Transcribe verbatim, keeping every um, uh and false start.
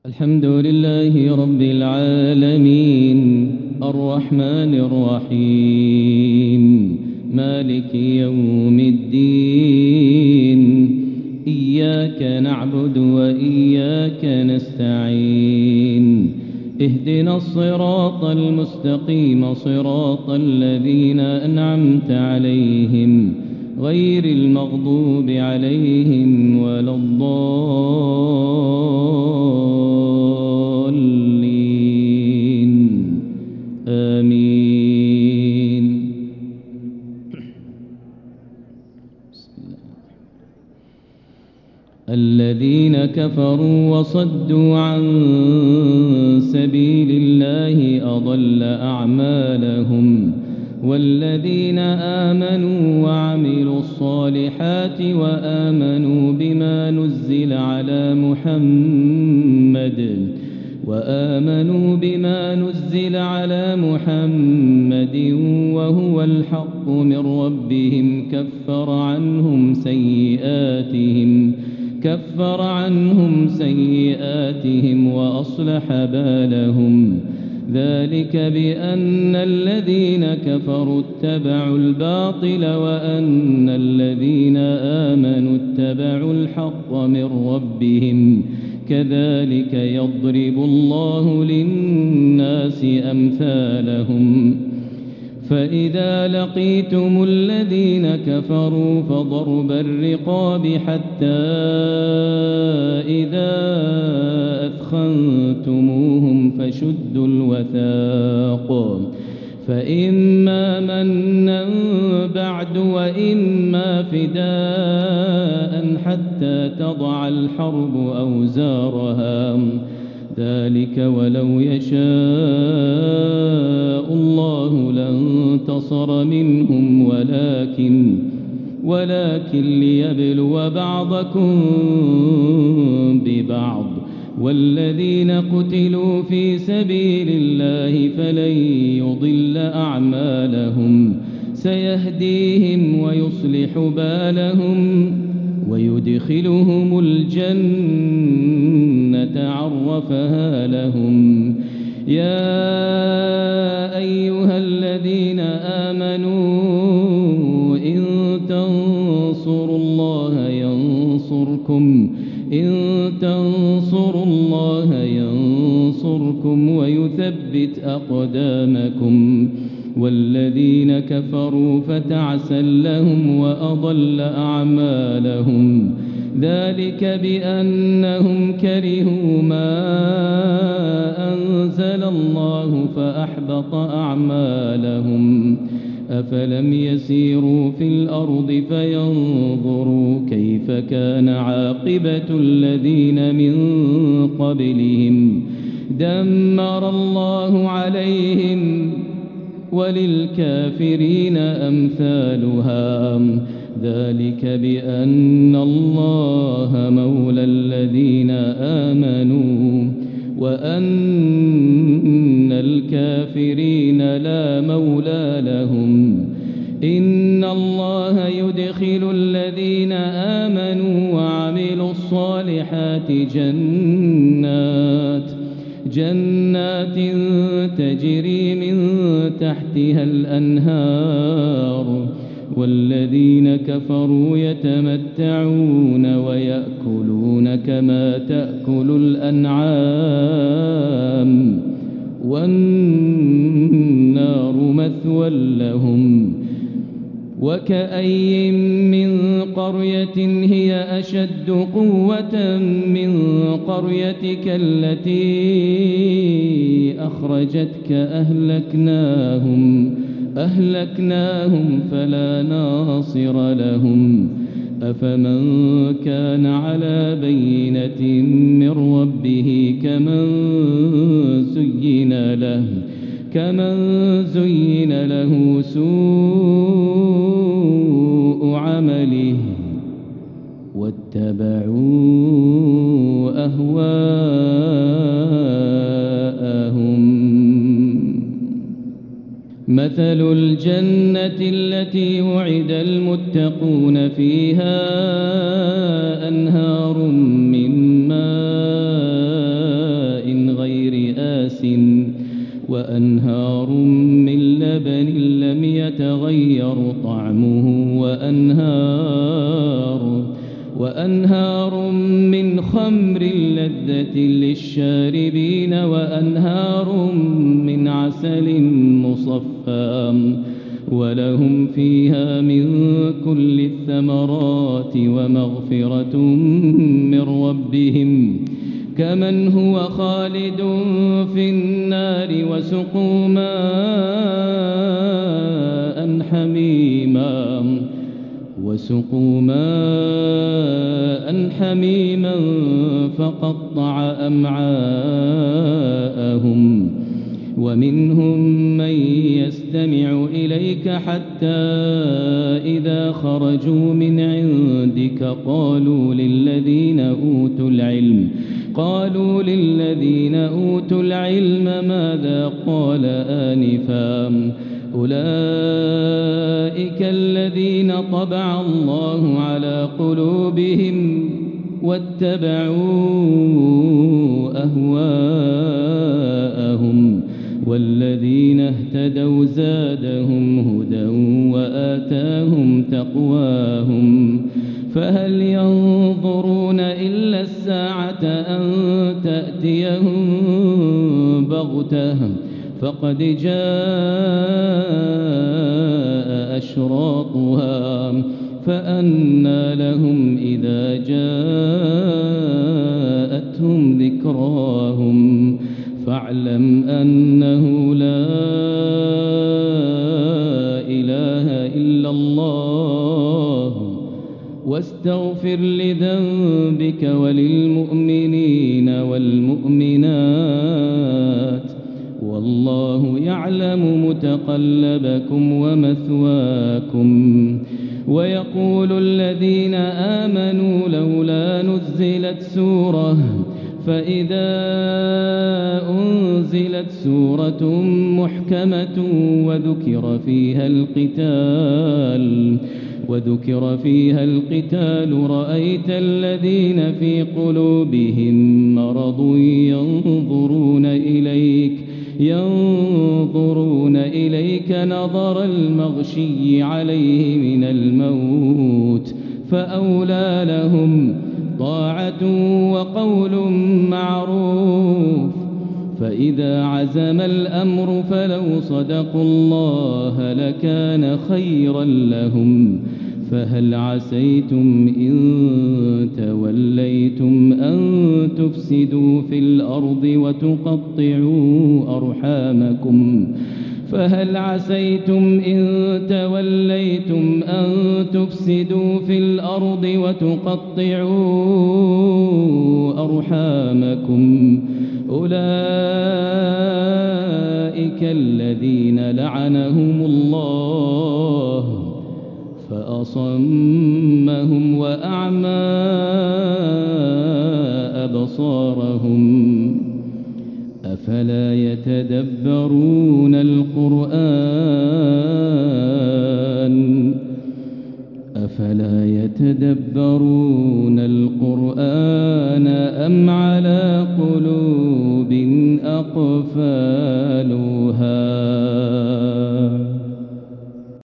الحمد لله رب العالمين الرحمن الرحيم مالك يوم الدين إياك نعبد وإياك نستعين اهدنا الصراط المستقيم صراط الذين أنعمت عليهم غير المغضوب عليهم ولا الضالين آمين. الذين كفروا وصدوا عن سبيل الله أضل أعمالهم والذين آمنوا وعملوا الصالحات وآمنوا بما نزل على محمد وآمنوا بما نزل على محمد وهو الحق من ربهم كفر عنهم سيئاتهم كفر عنهم سيئاتهم وأصلح بالهم ذلك بأن الذين كفروا اتبعوا الباطل وأن الذين آمنوا اتبعوا الحق من ربهم كذلك يضرب الله للناس أمثالهم فإذا لقيتم الذين كفروا فضرب الرقاب حتى إذا أثخنتموهم فشدوا الوثاق فإما منا بعد وإما فداء حتى تضع الحرب أوزارها ذلك ولو يشاء الله لانتصر منهم ولكن ولكن ليبلو بعضكم ببعض والذين قتلوا في سبيل الله فلن يضل أعمالهم سيهديهم ويصلح بالهم ويدخلهم الجنة عرفها لهم يا أيها الذين آمنوا إن تنصروا الله ينصركم إن تنصروا الله ينصركم ويثبت أقدامكم والذين كفروا فتعسا لهم وأضل أعمالهم ذلك بأنهم كرهوا ما أنزل الله فأحبط أعمالهم أفلم يسيروا في الأرض فينظروا كيف كان عاقبة الذين من قبلهم دمر الله عليهم وللكافرين أمثالها ذلك بأن الله مولى الذين آمنوا وأن الكافرين لا مولى لهم إن الله يدخل الذين آمنوا وعملوا الصالحات جنات جنات تجري من تحتها الأنهار والذين كفروا يتمتعون ويأكلون كما تأكل الأنعام والنار مثوى لهم وكأي من قرية هي أشد قوة من قريتك التي أخرجتك أهلكناهم أهلكناهم فلا ناصر لهم أفمن كان على بينة من ربه كمن زين له كمن زين له سوء عمله واتبعوا أهواءهم مثل الجنة التي وعد المتقون فيها أنهار من ماء وأنهار من لبن لم يتغير طعمه وأنهار وأنهار من خمر لذة للشاربين وأنهار من عسل مصفى ولهم فيها من كل الثمرات ومغفرة من ربهم كمن هو خالد في النار وسقوا ماء حميما وسقوا ماء حميما فقطع أمعاءهم ومنهم من يستمع إليك حتى إذا خرجوا من عندك قالوا للذين أوتوا العلم قالوا للذين أوتوا العلم ماذا قال آنفا أولئك الذين طبع الله على قلوبهم واتبعوا أهواءهم والذين اهتدوا زادهم هدى وآتاهم تقواهم فهل ينظرون إلا الساعة أن تأتيهم بغتة فقد جاء أشراطها فأنى لهم إذا جاءتهم ذكراهم فاعلم أنه لا إله إلا الله واستغفر لذنبك وللمؤمنين والمؤمنات والله يعلم متقلبكم ومثواكم ويقول الذين آمنوا لولا نزلت سورة فإذا أنزلت سورة محكمة وذكر فيها القتال وذكر فيها القتال رأيت الذين في قلوبهم مرض ينظرون إليك ينظرون إليك نظر المغشي عليه من الموت فأولى لهم طاعة وقول معروف فإذا عزم الأمر فلو صدقوا الله لكان خيرا لهم فهل عسيتم إن توليتم أن تفسدوا في الأرض وتقطعوا أرحامكم فهل عسيتم إن توليتم أن تفسدوا في الأرض وتقطعوا أرحامكم أولئك الذين لعنهم الله فأصمهم وأعمى أبصارهم أفلا يتدبرون القرآن أفلا يتدبرون القرآن أم على قلوب